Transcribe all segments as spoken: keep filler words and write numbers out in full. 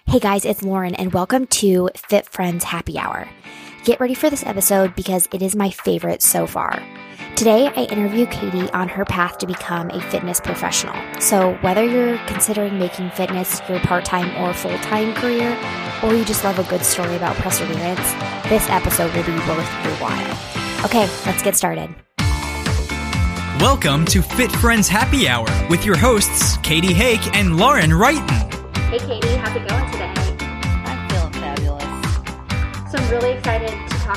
Hey guys, it's Lauren and welcome to Fit Friends Happy Hour. Get ready for this episode because it is my favorite so far. Today, I interview Katie on her path to become a fitness professional. So whether you're considering making fitness your part-time or full-time career, or you just love a good story about perseverance, this episode will be worth your while. Okay, let's get started. Welcome to Fit Friends Happy Hour with your hosts, Katie Hake and Lauren Wrighton. Hey Katie, how's it going today? I'm feeling fabulous. So I'm really excited to talk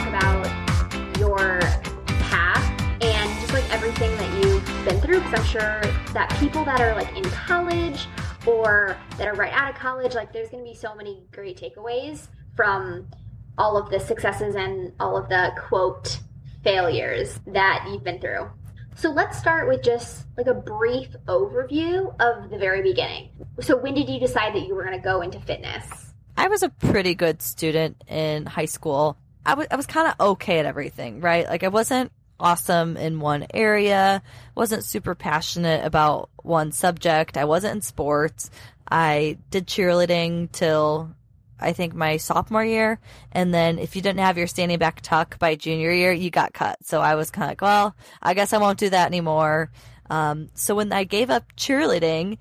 about your path and just like everything that you've been through, because I'm sure that people that are like in college or that are right out of college, like there's going to be so many great takeaways from all of the successes and all of the quote failures that you've been through. So let's start with just like a brief overview of the very beginning. So when did you decide that you were going to go into fitness? I was a pretty good student in high school. I was I was kind of okay at everything, right? Like I wasn't awesome in one area, wasn't super passionate about one subject. I wasn't in sports. I did cheerleading till I think my sophomore year. And then if you didn't have your standing back tuck by junior year, you got cut. So I was kind of like, well, I guess I won't do that anymore. Um, so when I gave up cheerleading,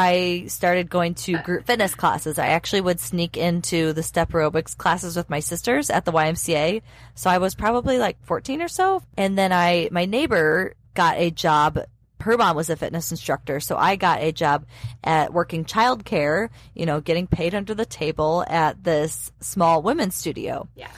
I started going to group fitness classes. I actually would sneak into the step aerobics classes with my sisters at the Y M C A. So I was probably like fourteen or so. And then I, my neighbor got a job. Her mom was a fitness instructor, so I got a job at working childcare, you know, getting paid under the table at this small women's studio. Yeah.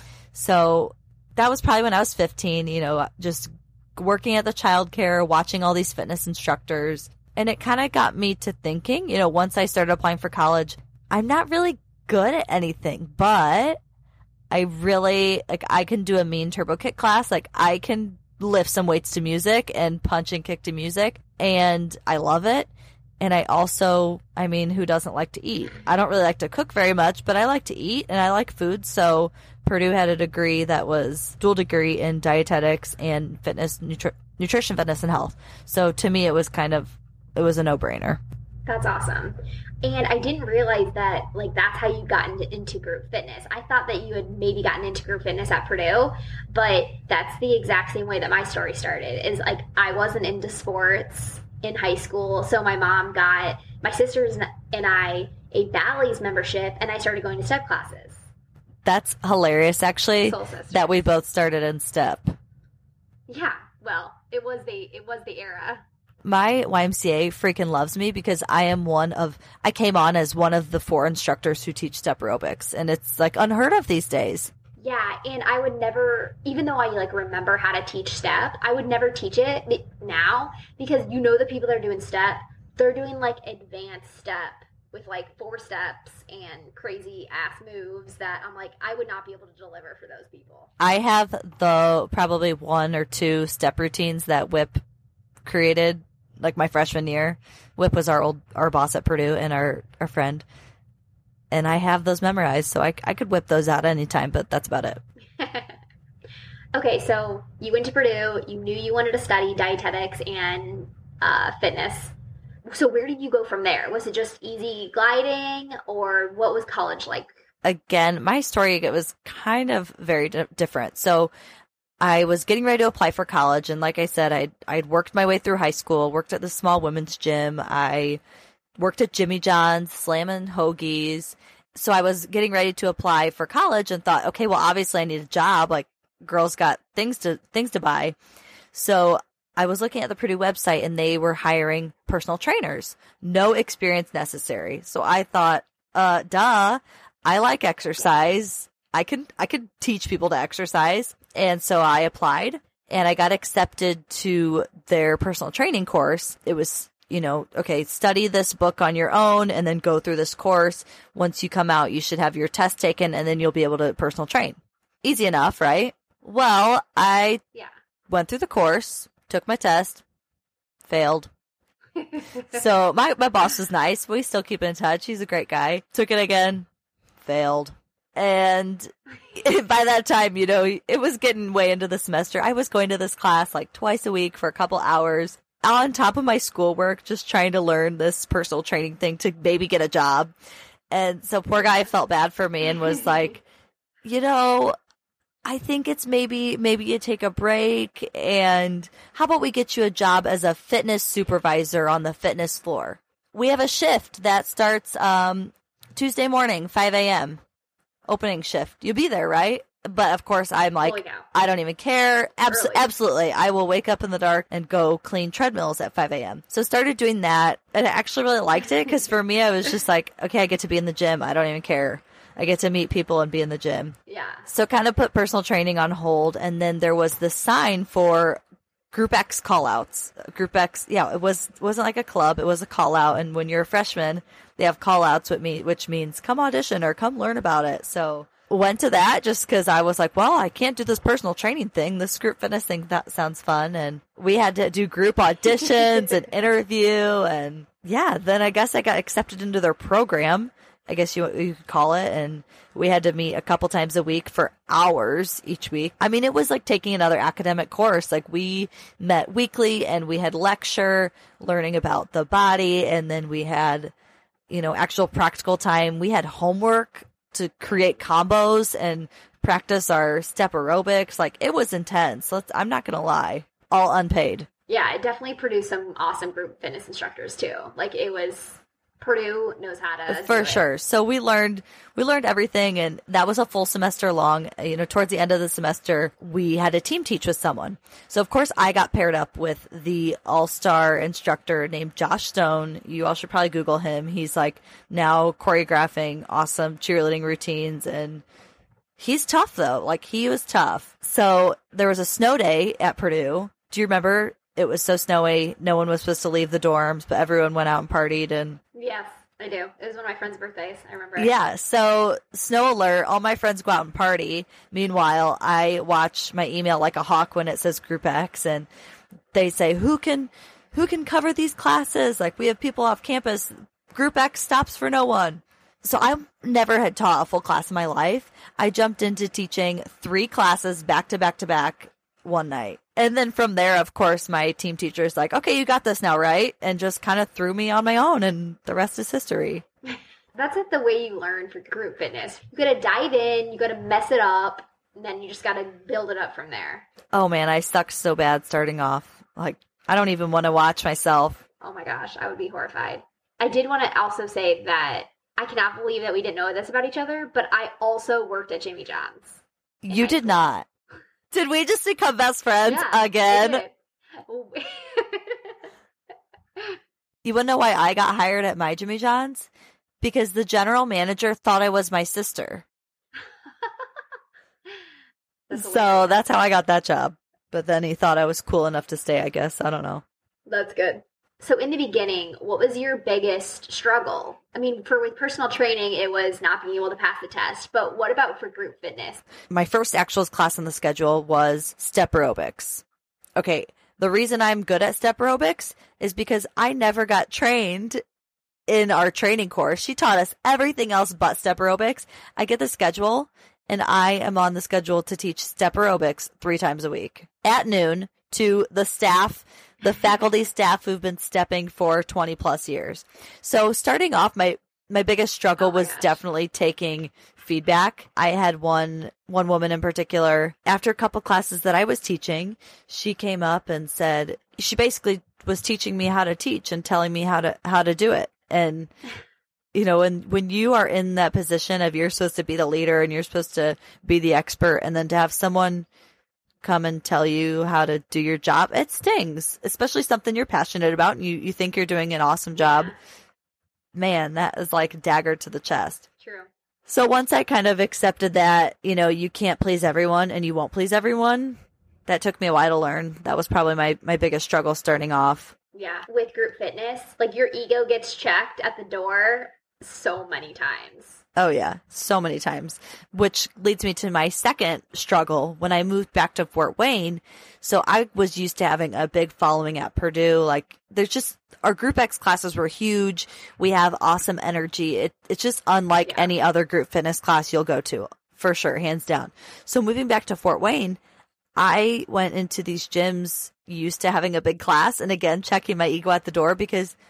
So that was probably when I was fifteen, you know, just working at the childcare, watching all these fitness instructors. And it kind of got me to thinking, you know, once I started applying for college, I'm not really good at anything, but I really, like, I can do a mean turbo kick class. Like, I can lift some weights to music and punch and kick to music, and I love it. And I also, I mean, who doesn't like to eat? I don't really like to cook very much, but I like to eat and I like food. So Purdue had a degree that was dual degree in dietetics and fitness, nutri- nutrition, fitness, and health. So to me, it was kind of, it was a no-brainer. That's awesome. And I didn't realize that, like, that's how you got into, into group fitness. I thought that you had maybe gotten into group fitness at Purdue, but that's the exact same way that my story started. Is like, I wasn't into sports in high school, so my mom got my sisters and I a Bally's membership, and I started going to step classes. That's hilarious, actually, that we both started in step. Yeah, well, it was the it was the era. My Y M C A freaking loves me because I am one of, I came on as one of the four instructors who teach step aerobics, and it's like unheard of these days. Yeah, and I would never, even though I like remember how to teach step, I would never teach it now because you know the people that are doing step, they're doing like advanced step with like four steps and crazy ass moves that I'm like, I would not be able to deliver for those people. I have the probably one or two step routines that Whip created. Like my freshman year, Whip was our old our boss at Purdue and our, our friend, and I have those memorized, so I, I could whip those out anytime, but that's about it. Okay, so you went to Purdue, you knew you wanted to study dietetics and uh, fitness. So where did you go from there? Was it just easy gliding, or what was college like? Again, my story, it was kind of very di- different. So I was getting ready to apply for college, and like I said, I'd, I'd worked my way through high school, worked at the small women's gym. I worked at Jimmy John's, slamming hoagies. So I was getting ready to apply for college and thought, okay, well, obviously I need a job. Like, girls got things to things to buy. So I was looking at the Purdue website, and they were hiring personal trainers. No experience necessary. So I thought, uh, duh, I like exercise. I could I could teach people to exercise. And so I applied, and I got accepted to their personal training course. It was, you know, okay, study this book on your own and then go through this course. Once you come out, you should have your test taken, and then you'll be able to personal train. Easy enough, right? Well, I yeah. went through the course, took my test, failed. So my, my boss was nice. We still keep in touch. He's a great guy. Took it again, failed. And by that time, you know, it was getting way into the semester. I was going to this class like twice a week for a couple hours on top of my schoolwork, just trying to learn this personal training thing to maybe get a job. And so poor guy felt bad for me and was like, you know, I think it's maybe, maybe you take a break and how about we get you a job as a fitness supervisor on the fitness floor? We have a shift that starts um, Tuesday morning, five a.m. opening shift. You'll be there, right? But of course, I'm like, I don't even care. Abs- absolutely. I will wake up in the dark and go clean treadmills at five a.m. So started doing that. And I actually really liked it because for me, I was just like, okay, I get to be in the gym. I don't even care. I get to meet people and be in the gym. Yeah. So kind of put personal training on hold. And then there was the sign for Group X call-outs. Group X, yeah, it was, wasn't like a club. It was a call-out. And when you're a freshman, they have call-outs, with me, which means come audition or come learn about it. So went to that just because I was like, well, I can't do this personal training thing. This group fitness thing, that sounds fun. And we had to do group auditions and interview. And yeah, then I guess I got accepted into their program, I guess you, you could call it. And we had to meet a couple times a week for hours each week. I mean, it was like taking another academic course. Like we met weekly and we had lecture learning about the body. And then we had, you know, actual practical time. We had homework to create combos and practice our step aerobics. Like it was intense. Let's, I'm not going to lie, all unpaid. Yeah, it definitely produced some awesome group fitness instructors too. Like it was, Purdue knows how to for do sure. it. So we learned, we learned everything, and that was a full semester long. You know, towards the end of the semester, we had a team teach with someone. So of course I got paired up with the all-star instructor named Josh Stone. You all should probably Google him. He's like now choreographing awesome cheerleading routines, and he's tough though. Like he was tough. So there was a snow day at Purdue. Do you remember? It was so snowy. No one was supposed to leave the dorms, but everyone went out and partied. And yes, I do. It was one of my friend's birthdays. I remember it. Yeah. So snow alert. All my friends go out and party. Meanwhile, I watch my email like a hawk when it says Group X, and they say, who can, who can cover these classes? Like we have people off campus. Group X stops for no one. So I never had taught a full class in my life. I jumped into teaching three classes back to back to back one night. And then from there, of course, my team teacher is like, okay, you got this now, right? And just kind of threw me on my own, and the rest is history. That's like the way you learn for group fitness. You got to dive in, you got to mess it up, and then you just got to build it up from there. Oh man, I sucked so bad starting off. Like, I don't even want to watch myself. Oh my gosh, I would be horrified. I did want to also say that I cannot believe that we didn't know this about each other, but I also worked at Jimmy John's. You did school. not. Did we just become best friends yeah, again? You want to know why I got hired at my Jimmy John's? Because the general manager thought I was my sister. That's so that's how I got that job. But then he thought I was cool enough to stay, I guess. I don't know. That's good. So in the beginning, what was your biggest struggle? I mean, for with personal training, it was not being able to pass the test. But what about for group fitness? My first actual class on the schedule was step aerobics. Okay, the reason I'm good at step aerobics is because I never got trained in our training course. She taught us everything else but step aerobics. I get the schedule, and I am on the schedule to teach step aerobics three times a week at noon to the staff, the faculty staff who've been stepping for twenty plus years. So starting off, my, my biggest struggle oh my was gosh. definitely taking feedback. I had one, one woman in particular, after a couple classes that I was teaching, she came up and said, she basically was teaching me how to teach and telling me how to, how to do it. And, you know, when, when you are in that position of you're supposed to be the leader and you're supposed to be the expert, and then to have someone come and tell you how to do your job, it stings, especially something you're passionate about and you, you think you're doing an awesome job. Yeah. Man, that is like a dagger to the chest. True. So once I kind of accepted that, you know, you can't please everyone and you won't please everyone, that took me a while to learn. That was probably my, my biggest struggle starting off. Yeah. With group fitness, like your ego gets checked at the door so many times. Oh, yeah. So many times, which leads me to my second struggle when I moved back to Fort Wayne. So I was used to having a big following at Purdue. Like there's just, our Group X classes were huge. We have awesome energy. It, it's just unlike Yeah. any other group fitness class you'll go to, for sure, hands down. So moving back to Fort Wayne, I went into these gyms used to having a big class and again, checking my ego at the door because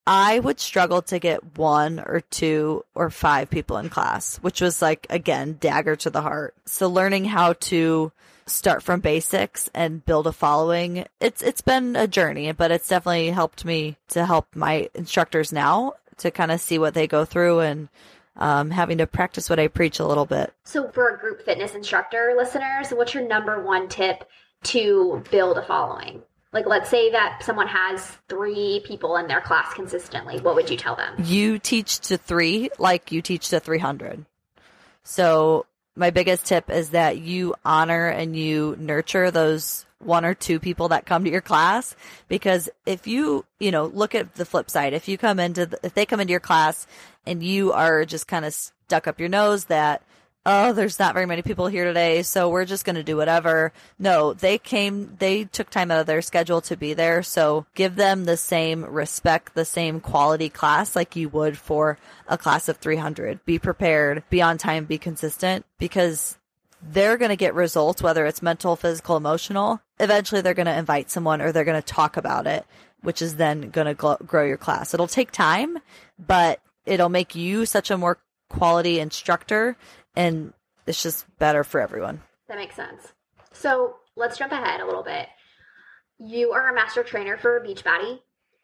I would struggle to get one or two or five people in class, which was like, again, dagger to the heart. So learning how to start from basics and build a following, it's it's been a journey, but it's definitely helped me to help my instructors now to kind of see what they go through and um, having to practice what I preach a little bit. So for a group fitness instructor listeners, what's your number one tip to build a following? Like, let's say that someone has three people in their class consistently. What would you tell them? You teach to three like you teach to three hundred. So my biggest tip is that you honor and you nurture those one or two people that come to your class. Because if you, you know, look at the flip side, if you come into, the, if they come into your class and you are just kind of stuck up your nose that, oh, there's not very many people here today, so we're just going to do whatever. No, they came, they took time out of their schedule to be there, so give them the same respect, the same quality class like you would for a class of three hundred. Be prepared, be on time, be consistent, because they're going to get results, whether it's mental, physical, emotional. Eventually, they're going to invite someone or they're going to talk about it, which is then going to gl- grow your class. It'll take time, but it'll make you such a more quality instructor, and it's just better for everyone. That makes sense. So let's jump ahead a little bit. You are a master trainer for Beachbody.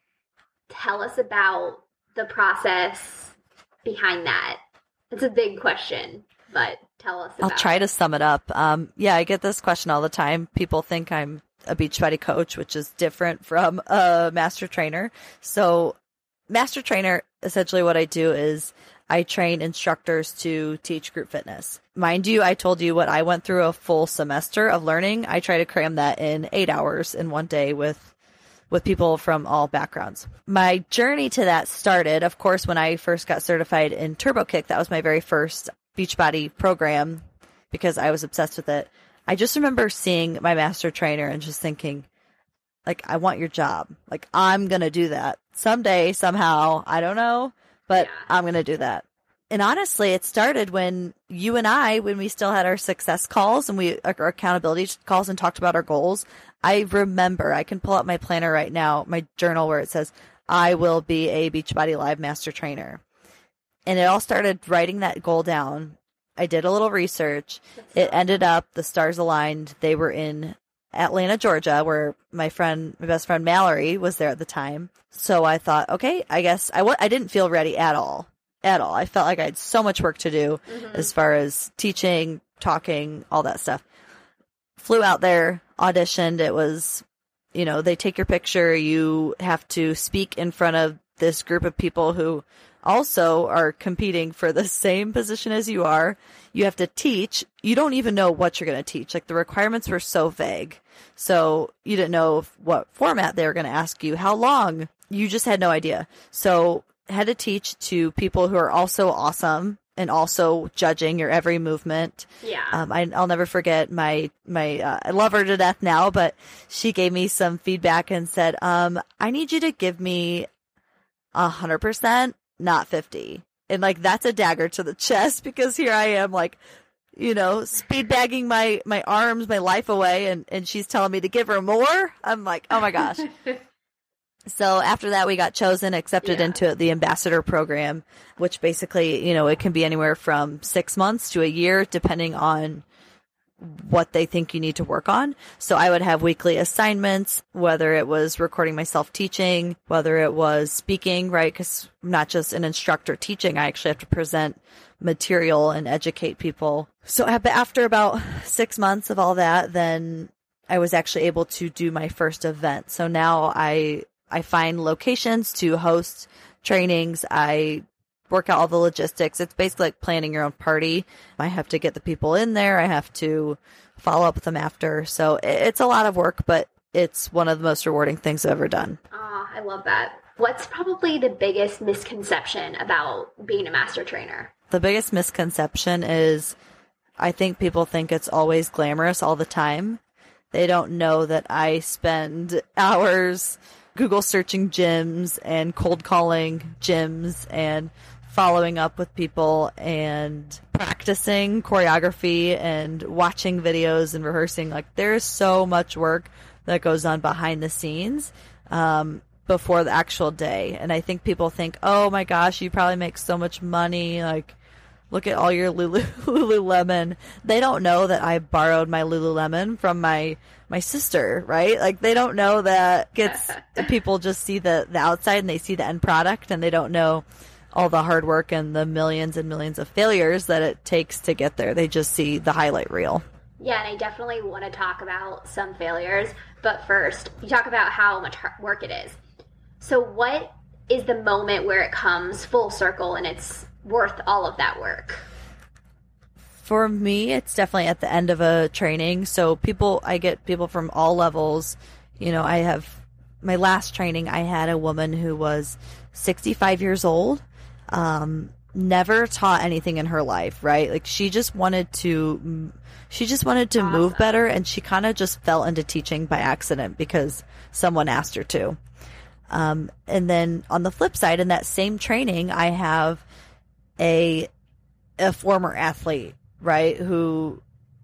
Tell us about the process behind that. It's a big question, but tell us about I'll try it. to sum it up. Um, yeah, I get this question all the time. People think I'm a Beachbody coach, which is different from a master trainer. So master trainer, essentially what I do is I train instructors to teach group fitness. Mind you, I told you what I went through a full semester of learning. I try to cram that in eight hours in one day with with people from all backgrounds. My journey to that started, of course, when I first got certified in Turbo Kick. That was my very first Beachbody program because I was obsessed with it. I just remember seeing my master trainer and just thinking, like, I want your job. Like, I'm going to do that someday, somehow. I don't know. But Yeah. I'm going to do that. And honestly, it started when you and I, when we still had our success calls and we, our accountability calls and talked about our goals. I remember, I can pull up my planner right now, my journal where it says, I will be a Beachbody Live master trainer. And it all started writing that goal down. I did a little research. It ended up, the stars aligned. They were in Atlanta, Georgia, where my friend, my best friend Mallory was there at the time. So I thought, okay, I guess I w- I didn't feel ready at all, at all. I felt like I had so much work to do Mhm. as far as teaching, talking, all that stuff. Flew out there, auditioned. It was, you know, they take your picture. You have to speak in front of this group of people who also are competing for the same position as you are. You have to teach. You don't even know what you're going to teach. Like, the requirements were so vague. So you didn't know if, what format they were going to ask you, how long. You just had no idea. So had to teach to people who are also awesome and also judging your every movement. Yeah. Um, I, I'll never forget my, my, uh, I love her to death now, but she gave me some feedback and said, um, I need you to give me a hundred percent, not fifty. And like, that's a dagger to the chest because here I am, like, you know, speed bagging my, my arms, my life away. And, and she's telling me to give her more. I'm like, oh my gosh. So after that, we got chosen, accepted Yeah. into the ambassador program, which basically, you know, it can be anywhere from six months to a year, depending on what they think you need to work on. So I would have weekly assignments, whether it was recording myself teaching, whether it was speaking, right? Because I'm not just an instructor teaching. I actually have to present material and educate people. So after about six months of all that, then I was actually able to do my first event. So now I I find locations to host trainings. I work out all the logistics. It's basically like planning your own party. I have to get the people in there. I have to follow up with them after. So it's a lot of work, but it's one of the most rewarding things I've ever done. Oh, I love that. What's probably the biggest misconception about being a master trainer? The biggest misconception is I think people think it's always glamorous all the time. They don't know that I spend hours Google searching gyms and cold calling gyms and following up with people and practicing choreography and watching videos and rehearsing. Like, there's so much work that goes on behind the scenes. Um, before the actual day. And I think people think, oh my gosh, you probably make so much money. Like, look at all your Lulu, Lululemon. They don't know that I borrowed my Lululemon from my, my sister, right? Like, they don't know that gets, people just see the, the outside and they see the end product, and they don't know all the hard work and the millions and millions of failures that it takes to get there. They just see the highlight reel. Yeah, and I definitely want to talk about some failures. But first, you talk about how much hard work it is. So what is the moment where it comes full circle and it's worth all of that work? For me, it's definitely at the end of a training. So people, I get people from all levels. You know, I have my last training, I had a woman who was sixty-five years old, um, never taught anything in her life, right? Like, she just wanted to, she just wanted to Awesome. move better, and she kind of just fell into teaching by accident because someone asked her to. Um, and then on the flip side, in that same training, I have a a former athlete, right, who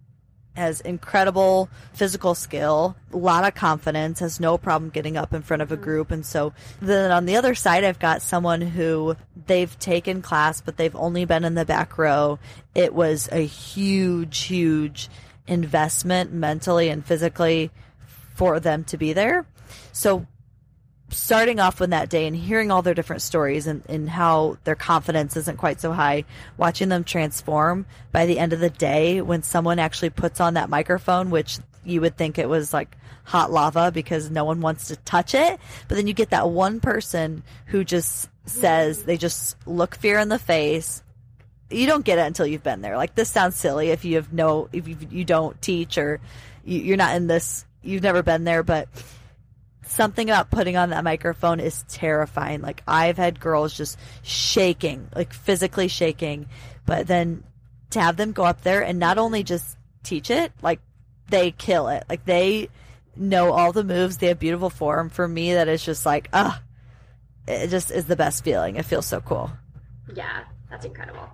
has incredible physical skill, a lot of confidence, has no problem getting up in front of a group. And so then on the other side, I've got someone who they've taken class, but they've only been in the back row. It was a huge, huge investment mentally and physically for them to be there. So starting off with that day and hearing all their different stories and, and how their confidence isn't quite so high, watching them transform by the end of the day when someone actually puts on that microphone, which you would think it was like hot lava because no one wants to touch it. But then you get that one person who just says, they just look fear in the face. You don't get it until you've been there. Like, this sounds silly if you have no, if you, you don't teach or you, you're not in this, you've never been there, but something about putting on that microphone is terrifying. Like, I've had girls just shaking, like physically shaking, but then to have them go up there and not only just teach it, like they kill it. Like, they know all the moves. They have beautiful form. For me, that is just like, ah, it just is the best feeling. It feels so cool. Yeah, that's incredible.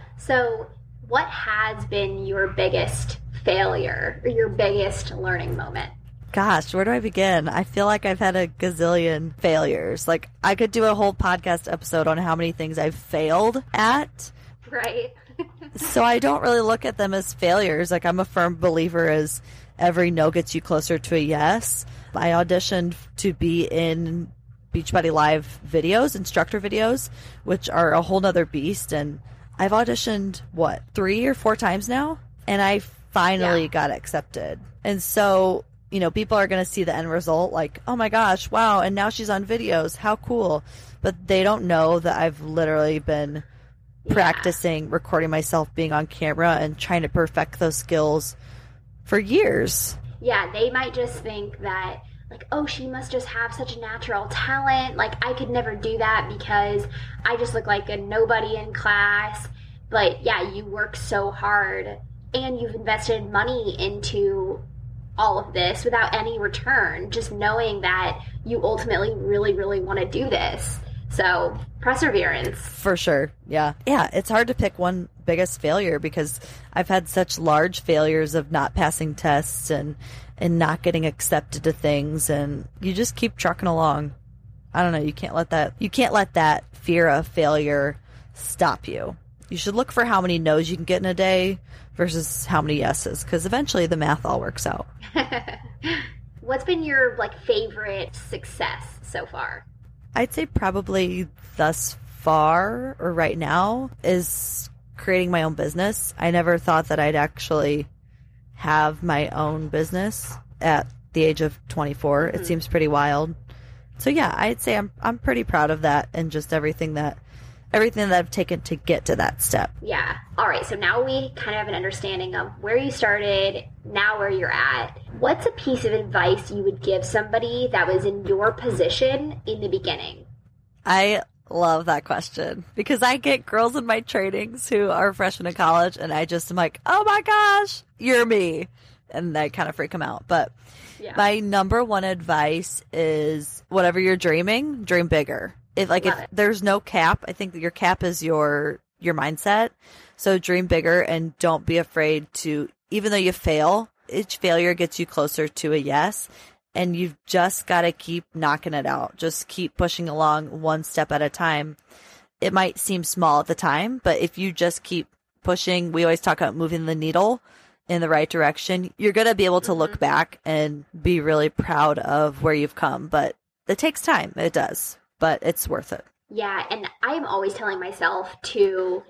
So what has been your biggest failure or your biggest learning moment? Gosh, where do I begin? I feel like I've had a gazillion failures. Like, I could do a whole podcast episode on how many things I've failed at. Right. So I don't really look at them as failures. Like, I'm a firm believer as every no gets you closer to a yes. I auditioned to be in Beachbody Live videos, instructor videos, which are a whole nother beast. And I've auditioned, what, three or four times now? And I finally Yeah. got accepted. And so, you know, people are going to see the end result like, oh my gosh, wow, and now she's on videos. How cool. But they don't know that I've literally been Yeah. practicing recording myself being on camera and trying to perfect those skills for years. Yeah, they might just think that, like, oh, she must just have such natural talent. Like, I could never do that because I just look like a nobody in class. But yeah, you work so hard and you've invested money into all of this without any return, just knowing that you ultimately really, really want to do this. So, perseverance. For sure. Yeah. Yeah. It's hard to pick one biggest failure because I've had such large failures of not passing tests and, and not getting accepted to things. And you just keep trucking along. I don't know. You can't let that, you can't let that fear of failure stop you. You should look for how many no's you can get in a day versus how many yeses, because eventually the math all works out. What's been your, like, favorite success so far? I'd say probably thus far or right now is creating my own business. I never thought that I'd actually have my own business at the age of twenty-four. Mm-hmm. It seems pretty wild. So yeah, I'd say I'm I'm pretty proud of that and just everything that everything that I've taken to get to that step. Yeah. All right. So now we kind of have an understanding of where you started, now where you're at. What's a piece of advice you would give somebody that was in your position in the beginning? I love that question because I get girls in my trainings who are freshmen in college and I just am like, oh my gosh, you're me. And I kind of freak them out. But Yeah. my number one advice is whatever you're dreaming, dream bigger. If like Love if it. there's no cap, I think that your cap is your your mindset. So dream bigger and don't be afraid to, even though you fail, each failure gets you closer to a yes. and you've just got to keep knocking it out. Just keep pushing along one step at a time. It might seem small at the time, but if you just keep pushing, we always talk about moving the needle in the right direction, you're going to be able to look back and be really proud of where you've come. But it takes time. It does, but it's worth it. Yeah. And I'm always telling myself to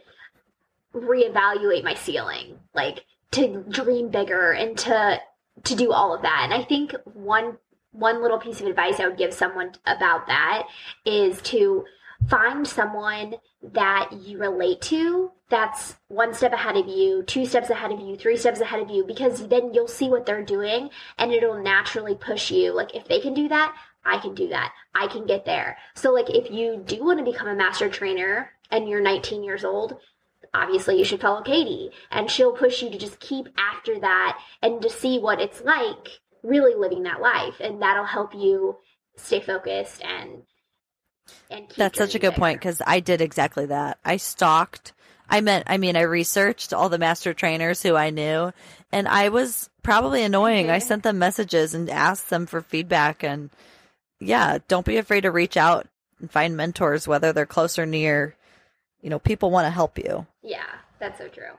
reevaluate my ceiling, like to dream bigger and to, to do all of that. And I think one, one little piece of advice I would give someone about that is to find someone that you relate to that's one step ahead of you, two steps ahead of you, three steps ahead of you, because then you'll see what they're doing and it'll naturally push you. Like, if they can do that, I can do that. I can get there. So like, if you do want to become a master trainer and you're nineteen years old, obviously you should follow Katie, and she'll push you to just keep after that and to see what it's like really living that life. And that'll help you stay focused and And That's such a good point, because I did exactly that. I stalked. I meant, I mean, I researched all the master trainers who I knew, and I was probably annoying. I sent them messages and asked them for feedback. And yeah, don't be afraid to reach out and find mentors, whether they're close or near. You know, people want to help you. Yeah, that's so true.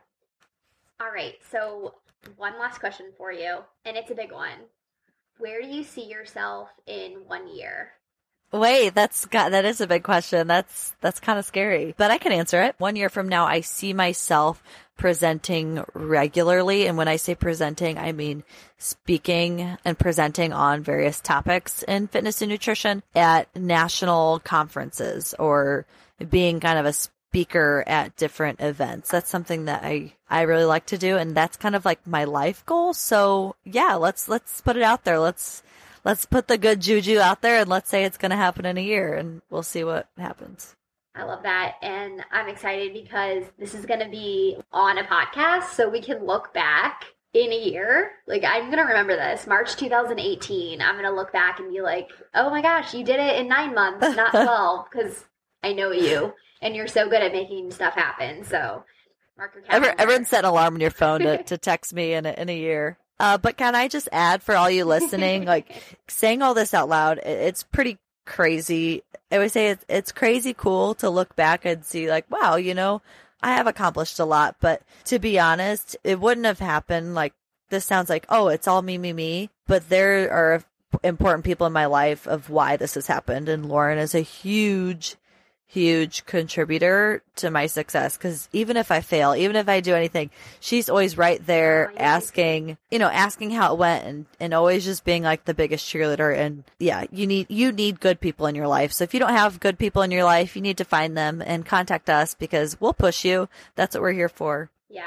All right. So one last question for you, and it's a big one. Where do you see yourself in one year? Wait, that's got, that is a big question. That's that's kind of scary, but I can answer it. One year from now, I see myself presenting regularly. And when I say presenting, I mean speaking and presenting on various topics in fitness and nutrition at national conferences, or being kind of a speaker at different events. That's something that I, I really like to do. And that's kind of like my life goal. So yeah, let's, let's put it out there. Let's, Let's put the good juju out there, and let's say it's going to happen in a year, and we'll see what happens. I love that. And I'm excited because this is going to be on a podcast, so we can look back in a year. Like, I'm going to remember this. March two thousand eighteen, I'm going to look back and be like, oh my gosh, you did it in nine months, not twelve, because I know you, and you're so good at making stuff happen. So mark your calendar. Everyone set an alarm on your phone to, to text me in a, in a year. Uh, but can I just add, for all you listening, like, saying all this out loud, it's pretty crazy. I would say it's, it's crazy cool to look back and see, like, wow, you know, I have accomplished a lot. But to be honest, it wouldn't have happened. Like, this sounds like, oh, it's all me, me, me. But there are important people in my life of why this has happened. And Lauren is a huge, huge contributor to my success, because even if I fail, even if I do anything, she's always right there oh, asking, you know, asking how it went, and, and always just being like the biggest cheerleader. And yeah, you need, you need good people in your life. So if you don't have good people in your life, you need to find them and contact us, because we'll push you. That's what we're here for. Yeah.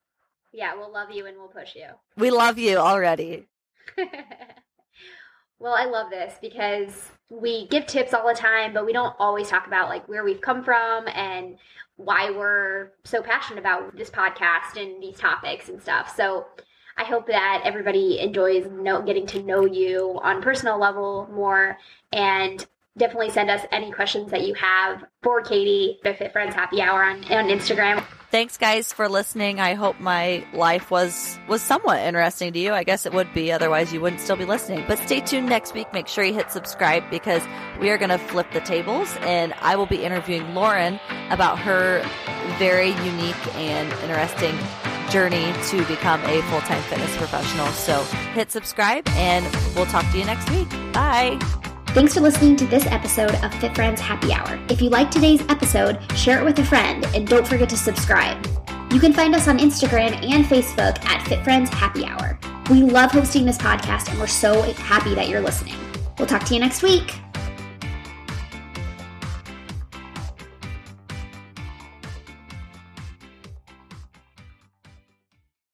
Yeah. We'll love you and we'll push you. We love you already. Well, I love this because we give tips all the time, but we don't always talk about like where we've come from and why we're so passionate about this podcast and these topics and stuff. So I hope that everybody enjoys know, getting to know you on a personal level more, and definitely send us any questions that you have for Katie, the Fit Friends Happy Hour on, on Instagram. Thanks, guys, for listening. I hope my life was, was somewhat interesting to you. I guess it would be. Otherwise, you wouldn't still be listening. But stay tuned next week. Make sure you hit subscribe, because we are going to flip the tables, and I will be interviewing Lauren about her very unique and interesting journey to become a full-time fitness professional. So hit subscribe, and we'll talk to you next week. Bye. Thanks for listening to this episode of Fit Friends Happy Hour. If you liked today's episode, share it with a friend, and don't forget to subscribe. You can find us on Instagram and Facebook at Fit Friends Happy Hour. We love hosting this podcast, and we're so happy that you're listening. We'll talk to you next week.